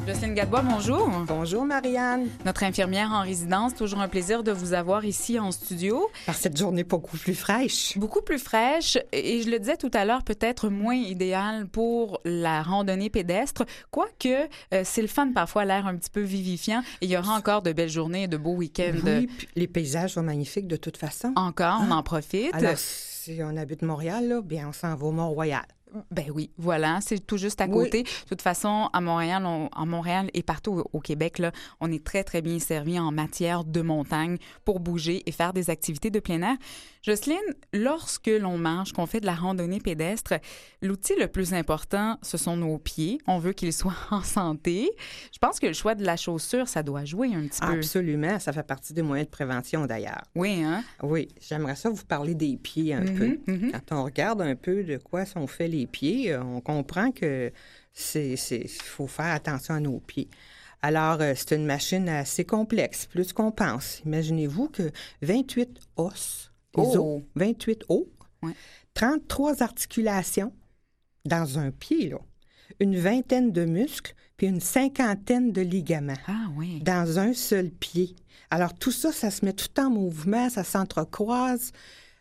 Jocelyne Gadebois, bonjour. Bonjour, Marianne. Notre infirmière en résidence, toujours un plaisir de vous avoir ici en studio. Par cette journée beaucoup plus fraîche. Beaucoup plus fraîche et je le disais tout à l'heure, peut-être moins idéal pour la randonnée pédestre, quoique c'est le fun parfois, l'air un petit peu vivifiant et il y aura encore de belles journées et de beaux week-ends. Oui, puis les paysages sont magnifiques de toute façon. Encore, on en profite. Alors, si on habite Montréal, là, bien, on s'en va au Mont-Royal. Ben oui, voilà, c'est tout juste à côté. Oui. De toute façon, à Montréal et partout au Québec, là, on est très, très bien servi en matière de montagne pour bouger et faire des activités de plein air. Jocelyne, lorsque l'on marche, qu'on fait de la randonnée pédestre, l'outil le plus important, ce sont nos pieds. On veut qu'ils soient en santé. Je pense que le choix de la chaussure, ça doit jouer un petit peu. Absolument, ça fait partie des moyens de prévention d'ailleurs. Oui, hein? Oui, j'aimerais ça vous parler des pieds un peu. Quand on regarde un peu de quoi sont faits les pieds, on comprend que faut faire attention à nos pieds. Alors, c'est une machine assez complexe, plus qu'on pense. Imaginez-vous que 28 os, 28 os, ouais. 33 articulations dans un pied, là, une vingtaine de muscles, puis une cinquantaine de ligaments dans un seul pied. Alors, tout ça, ça se met tout en mouvement, ça s'entrecroise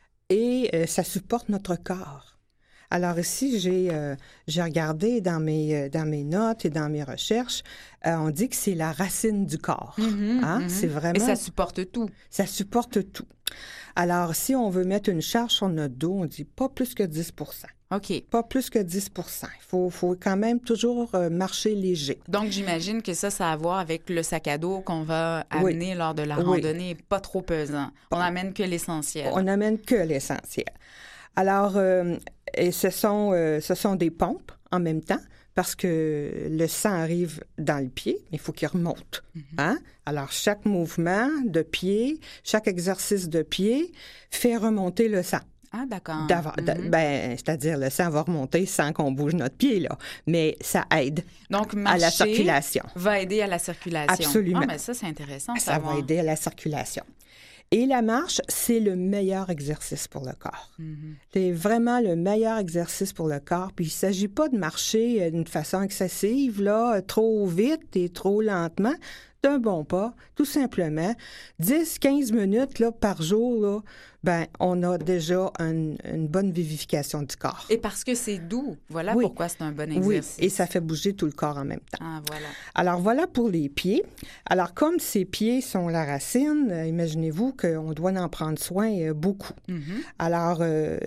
et ça supporte notre corps. Alors ici, j'ai regardé dans mes notes et dans mes recherches, on dit que c'est la racine du corps. C'est vraiment... Et ça supporte tout. Ça supporte tout. Alors, si on veut mettre une charge sur notre dos, on dit pas plus que 10 %. OK. Pas plus que 10 %. Faut quand même toujours marcher léger. Donc, j'imagine que ça a à voir avec le sac à dos qu'on va amener lors de la randonnée, pas trop pesant. On n'amène que l'essentiel. On n'amène que l'essentiel. Alors, et ce sont des pompes en même temps parce que le sang arrive dans le pied, mais il faut qu'il remonte. Alors, chaque mouvement de pied, chaque exercice de pied fait remonter le sang. Ah, d'accord. C'est-à-dire, le sang va remonter sans qu'on bouge notre pied, là. Mais ça aide. Donc, à la circulation. Va aider à la circulation. Absolument. Ah, mais ça, c'est intéressant. Ça va aider à la circulation. Et la marche, c'est le meilleur exercice pour le corps. C'est vraiment le meilleur exercice pour le corps. Puis il ne s'agit pas de marcher d'une façon excessive, là, trop vite et trop lentement. D'un bon pas, tout simplement. 10-15 minutes là, par jour, là, on a déjà une bonne vivification du corps. Et parce que c'est doux. Voilà pourquoi c'est un bon exercice. Oui, et ça fait bouger tout le corps en même temps. Ah, voilà. Alors, voilà pour les pieds. Alors, comme ces pieds sont la racine, imaginez-vous qu'on doit en prendre soin beaucoup. Alors,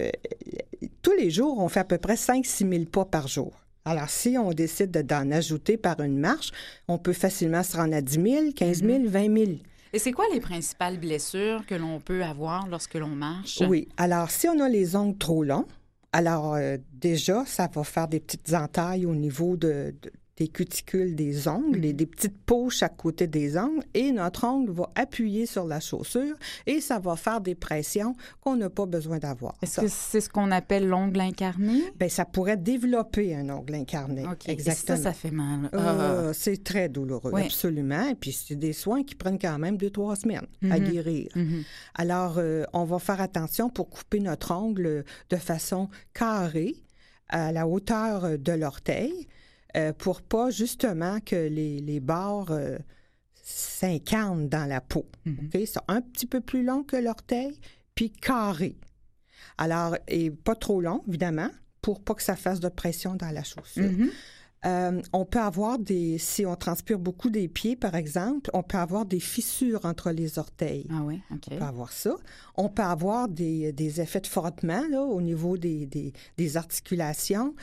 tous les jours, on fait à peu près 5-6 000 pas par jour. Alors, si on décide d'en ajouter par une marche, on peut facilement se rendre à 10 000, 15 000, 20 000. Et c'est quoi les principales blessures que l'on peut avoir lorsque l'on marche? Oui. Alors, si on a les ongles trop longs, alors déjà, ça va faire des petites entailles au niveau des cuticules des ongles et des petites poches à côté des ongles et notre ongle va appuyer sur la chaussure et ça va faire des pressions qu'on n'a pas besoin d'avoir. Est-ce que c'est ce qu'on appelle l'ongle incarné? Bien, ça pourrait développer un ongle incarné. OK. Exactement. Et ça fait mal. C'est très douloureux, absolument. Et puis, c'est des soins qui prennent quand même 2-3 semaines à guérir. Alors, on va faire attention pour couper notre ongle de façon carrée à la hauteur de l'orteil. Pour pas justement que les bords s'incarnent dans la peau. Okay? C'est un petit peu plus long que l'orteil, puis carré. Alors, et pas trop long, évidemment, pour pas que ça fasse de pression dans la chaussure. On peut avoir si on transpire beaucoup des pieds, par exemple, on peut avoir des fissures entre les orteils. Ah oui, OK. On peut avoir ça. On peut avoir des effets de frottement là, au niveau des articulations,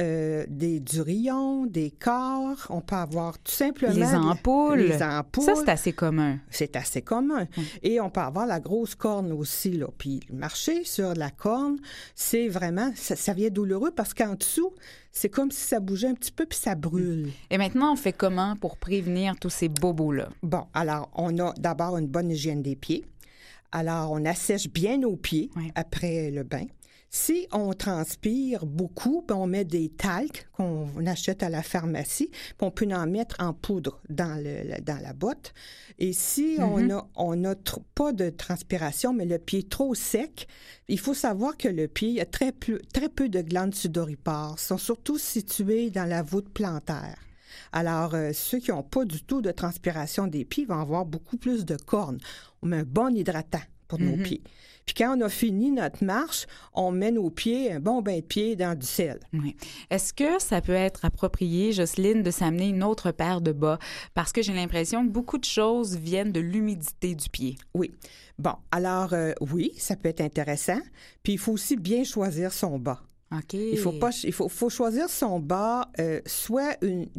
du rayon, des corps. On peut avoir tout simplement... Les ampoules. Les ampoules. Ça, c'est assez commun. C'est assez commun. Et on peut avoir la grosse corne aussi. Là. Puis marcher sur la corne, c'est vraiment... Ça vient douloureux parce qu'en dessous, c'est comme si ça bougeait un petit peu puis ça brûle. Et maintenant, on fait comment pour prévenir tous ces bobos-là? Bon, alors, on a d'abord une bonne hygiène des pieds. Alors, on assèche bien nos pieds après le bain. Si on transpire beaucoup, on met des talcs qu'on achète à la pharmacie, puis on peut en mettre en poudre dans la botte. Et si on n'a pas de transpiration, mais le pied est trop sec, il faut savoir que le pied a très peu de glandes sudoripare. Elles sont surtout situées dans la voûte plantaire. Alors, ceux qui n'ont pas du tout de transpiration des pieds vont avoir beaucoup plus de cornes. On met un bon hydratant pour nos pieds. Puis quand on a fini notre marche, on met nos pieds, un bon bain de pieds dans du sel. Oui. Est-ce que ça peut être approprié, Jocelyne, de s'amener une autre paire de bas? Parce que j'ai l'impression que beaucoup de choses viennent de l'humidité du pied. Oui. Bon, alors oui, ça peut être intéressant. Puis il faut aussi bien choisir son bas. OK. Il faut choisir son bas, soit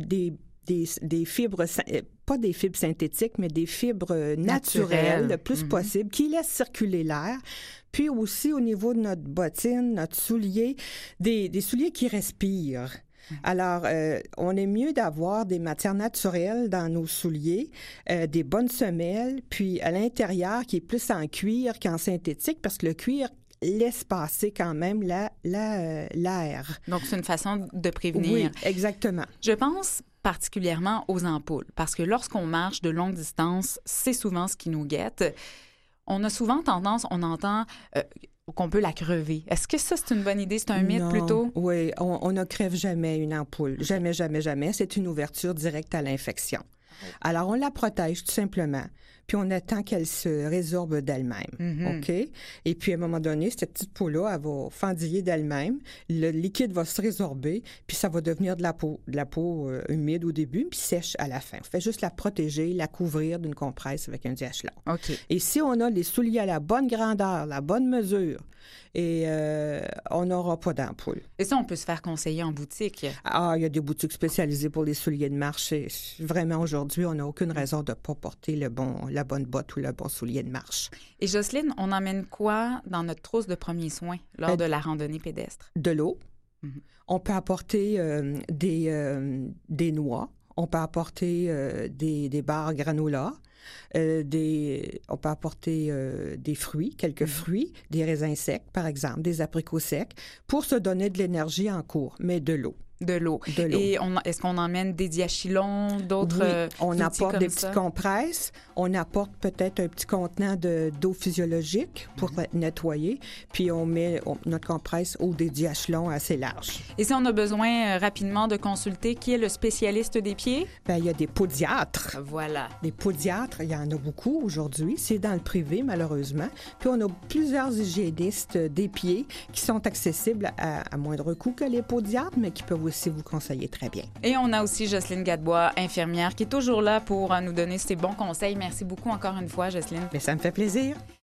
des fibres, pas des fibres synthétiques, mais des fibres naturelles le plus possible, qui laissent circuler l'air. Puis aussi, au niveau de notre bottine, notre soulier, des souliers qui respirent. Alors, on est mieux d'avoir des matières naturelles dans nos souliers, des bonnes semelles, puis à l'intérieur, qui est plus en cuir qu'en synthétique, parce que le cuir laisse passer quand même l'air. Donc, c'est une façon de prévenir. Oui, exactement. Je pense particulièrement aux ampoules, parce que lorsqu'on marche de longue distance, c'est souvent ce qui nous guette. On a souvent tendance, on entend qu'on peut la crever. Est-ce que ça, c'est une bonne idée? C'est un mythe plutôt? Oui, on ne crève jamais une ampoule. Jamais, jamais, jamais. C'est une ouverture directe à l'infection. Alors, on la protège tout simplement, puis on attend qu'elle se résorbe d'elle-même, OK? Et puis, à un moment donné, cette petite peau-là, elle va fendiller d'elle-même, le liquide va se résorber, puis ça va devenir de la peau humide au début, puis sèche à la fin. On fait juste la protéger, la couvrir d'une compresse avec un diachylon. OK. Et si on a les souliers à la bonne grandeur, la bonne mesure, et on n'aura pas d'ampoule. Et ça, on peut se faire conseiller en boutique? Ah, il y a des boutiques spécialisées pour les souliers de marche. Et vraiment, aujourd'hui, on n'a aucune raison de ne pas porter la bonne botte ou le bon soulier de marche. Et Jocelyne, on emmène quoi dans notre trousse de premiers soins lors de la randonnée pédestre? De l'eau. On peut apporter des noix. On peut apporter des barres granola. On peut apporter des fruits, quelques fruits, des raisins secs, par exemple, des abricots secs, pour se donner de l'énergie en cours, mais de l'eau. De l'eau. Et est-ce qu'on emmène des diachylons, d'autres on apporte des ça? petites compresses. On apporte peut-être un petit contenant d'eau physiologique pour nettoyer. Puis on met notre compresse ou des diachylons assez larges. Et si on a besoin rapidement de consulter, qui est le spécialiste des pieds? Bien, il y a des podiatres. Voilà. Les podiatres, il y en a beaucoup aujourd'hui. C'est dans le privé, malheureusement. Puis on a plusieurs hygiénistes des pieds qui sont accessibles à moindre coût que les podiatres, mais qui peuvent aussi vous conseiller très bien. Et on a aussi Jocelyne Gadebois, infirmière, qui est toujours là pour nous donner ses bons conseils. Merci beaucoup encore une fois, Jocelyne. Mais ça me fait plaisir.